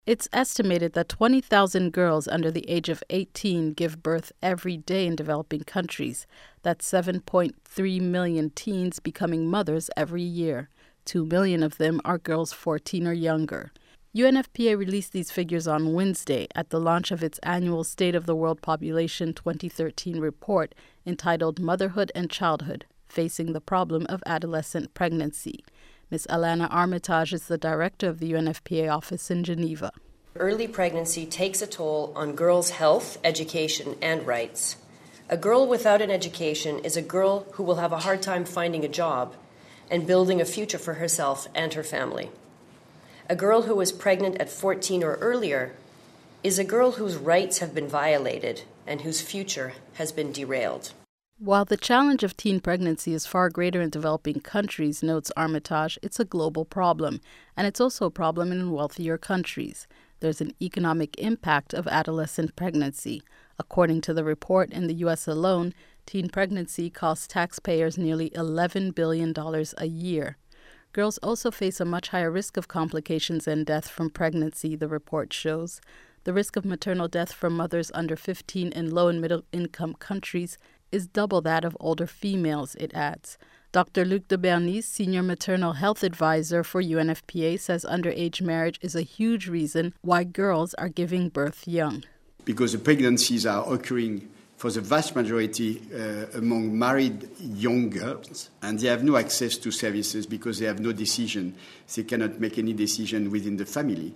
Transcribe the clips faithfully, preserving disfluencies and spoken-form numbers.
It's estimated that twenty thousand girls under the age of eighteen give birth every day in developing countries. That's seven point three million teens becoming mothers every year. Two million of them are girls fourteen or younger. U N F P A released these figures on Wednesday at the launch of its annual State of the World Population twenty thirteen report entitled Motherhood and Childhood, Facing the Problem of Adolescent Pregnancy. Miz Alana Armitage is the director of the U N F P A office in Geneva. Early pregnancy takes a toll on girls' health, education, and rights. A girl without an education is a girl who will have a hard time finding a job and building a future for herself and her family. A girl who is pregnant at fourteen or earlier is a girl whose rights have been violated and whose future has been derailed. While the challenge of teen pregnancy is far greater in developing countries, notes Armitage, it's a global problem, and it's also a problem in wealthier countries. There's an economic impact of adolescent pregnancy. According to the report, in the U S alone, teen pregnancy costs taxpayers nearly eleven billion dollars a year. Girls also face a much higher risk of complications and death from pregnancy, the report shows. The risk of maternal death from mothers under fifteen in low- and middle-income countries is double that of older females, it adds. Doctor Luc de Bernis, Senior Maternal Health Advisor for U N F P A, says underage marriage is a huge reason why girls are giving birth young. Because the pregnancies are occurring for the vast majority uh, among married young girls, and they have no access to services because they have no decision. They cannot make any decision within the family.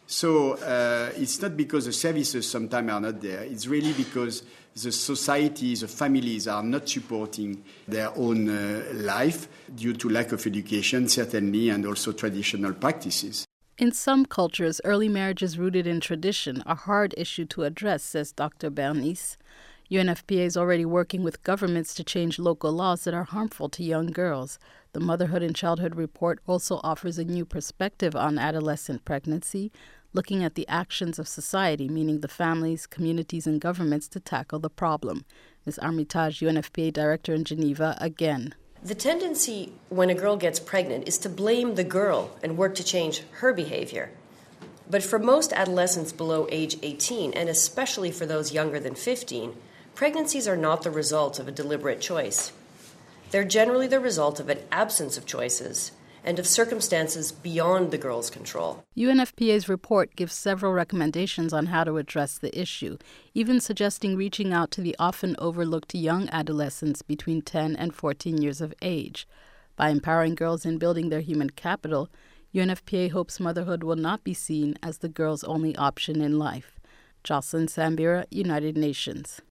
So uh, it's not because the services sometimes are not there. It's really because the society, the families are not supporting their own uh, life due to lack of education, certainly, and also traditional practices. In some cultures, early marriages rooted in tradition are a hard issue to address, says Doctor Bernis. U N F P A is already working with governments to change local laws that are harmful to young girls. The Motherhood and Childhood report also offers a new perspective on adolescent pregnancy, looking at the actions of society, meaning the families, communities, and governments to tackle the problem. Miz Armitage, U N F P A Director in Geneva, again. The tendency when a girl gets pregnant is to blame the girl and work to change her behavior. But for most adolescents below age eighteen, and especially for those younger than fifteen, pregnancies are not the result of a deliberate choice. They're generally the result of an absence of choices and of circumstances beyond the girl's control. U N F P A's report gives several recommendations on how to address the issue, even suggesting reaching out to the often overlooked young adolescents between ten and fourteen years of age. By empowering girls in building their human capital, U N F P A hopes motherhood will not be seen as the girl's only option in life. Jocelyn Sambira, United Nations.